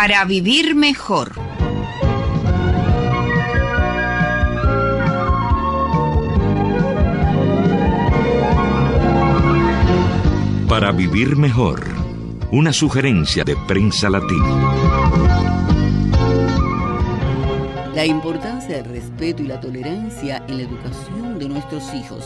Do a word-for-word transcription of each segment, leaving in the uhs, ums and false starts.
Para vivir mejor. Para vivir mejor. Una sugerencia de Prensa Latina. La importancia del respeto y la tolerancia en la educación de nuestros hijos.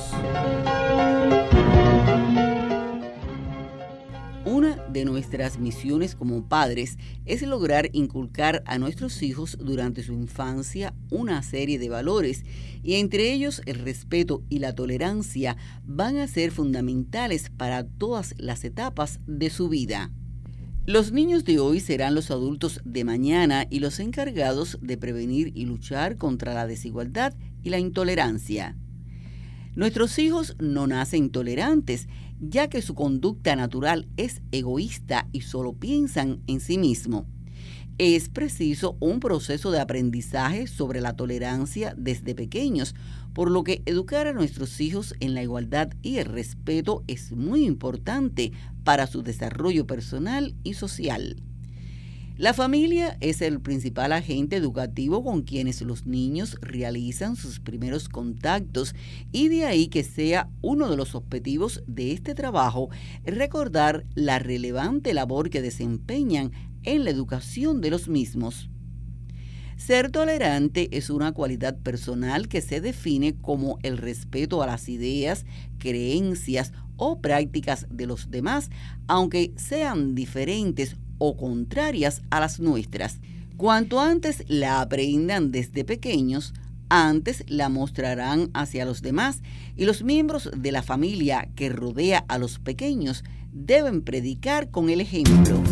Una de nuestras misiones como padres es lograr inculcar a nuestros hijos durante su infancia una serie de valores, y entre ellos el respeto y la tolerancia van a ser fundamentales para todas las etapas de su vida. Los niños de hoy serán los adultos de mañana y los encargados de prevenir y luchar contra la desigualdad y la intolerancia. Nuestros hijos no nacen tolerantes, ya que su conducta natural es egoísta y solo piensan en sí mismos. Es preciso un proceso de aprendizaje sobre la tolerancia desde pequeños, por lo que educar a nuestros hijos en la igualdad y el respeto es muy importante para su desarrollo personal y social. La familia es el principal agente educativo con quienes los niños realizan sus primeros contactos, y de ahí que sea uno de los objetivos de este trabajo recordar la relevante labor que desempeñan en la educación de los mismos. Ser tolerante es una cualidad personal que se define como el respeto a las ideas, creencias o prácticas de los demás, aunque sean diferentes o contrarias a las nuestras. Cuanto antes la aprendan desde pequeños, antes la mostrarán hacia los demás, y los miembros de la familia que rodea a los pequeños deben predicar con el ejemplo.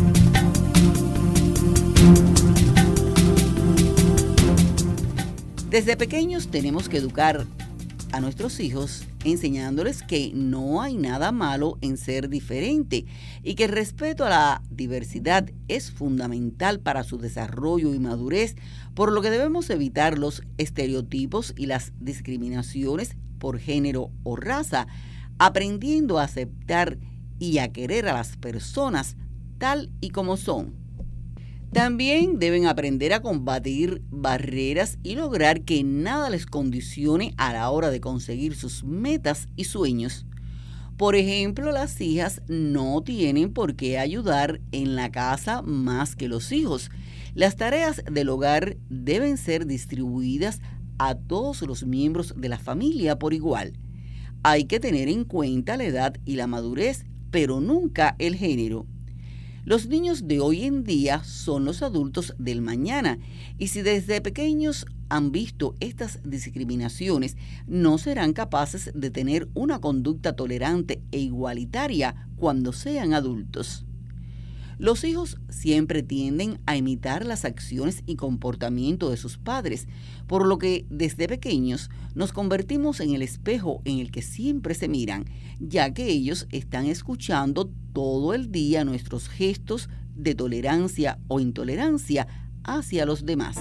Desde pequeños tenemos que educar a nuestros hijos enseñándoles que no hay nada malo en ser diferente y que el respeto a la diversidad es fundamental para su desarrollo y madurez, por lo que debemos evitar los estereotipos y las discriminaciones por género o raza, aprendiendo a aceptar y a querer a las personas tal y como son. También deben aprender a combatir barreras y lograr que nada les condicione a la hora de conseguir sus metas y sueños. Por ejemplo, las hijas no tienen por qué ayudar en la casa más que los hijos. Las tareas del hogar deben ser distribuidas a todos los miembros de la familia por igual. Hay que tener en cuenta la edad y la madurez, pero nunca el género. Los niños de hoy en día son los adultos del mañana, y si desde pequeños han visto estas discriminaciones, no serán capaces de tener una conducta tolerante e igualitaria cuando sean adultos. Los hijos siempre tienden a imitar las acciones y comportamiento de sus padres, por lo que desde pequeños nos convertimos en el espejo en el que siempre se miran, ya que ellos están escuchando todo el día nuestros gestos de tolerancia o intolerancia hacia los demás.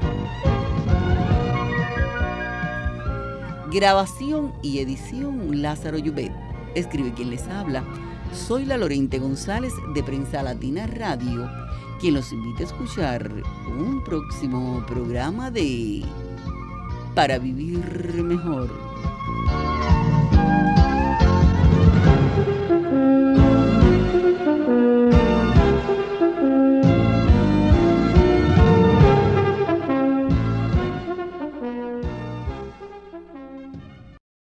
Grabación y edición Lázaro Yubet. Escribe quien les habla. Soy la Lorente González de Prensa Latina Radio, quien los invita a escuchar un próximo programa de Para Vivir Mejor.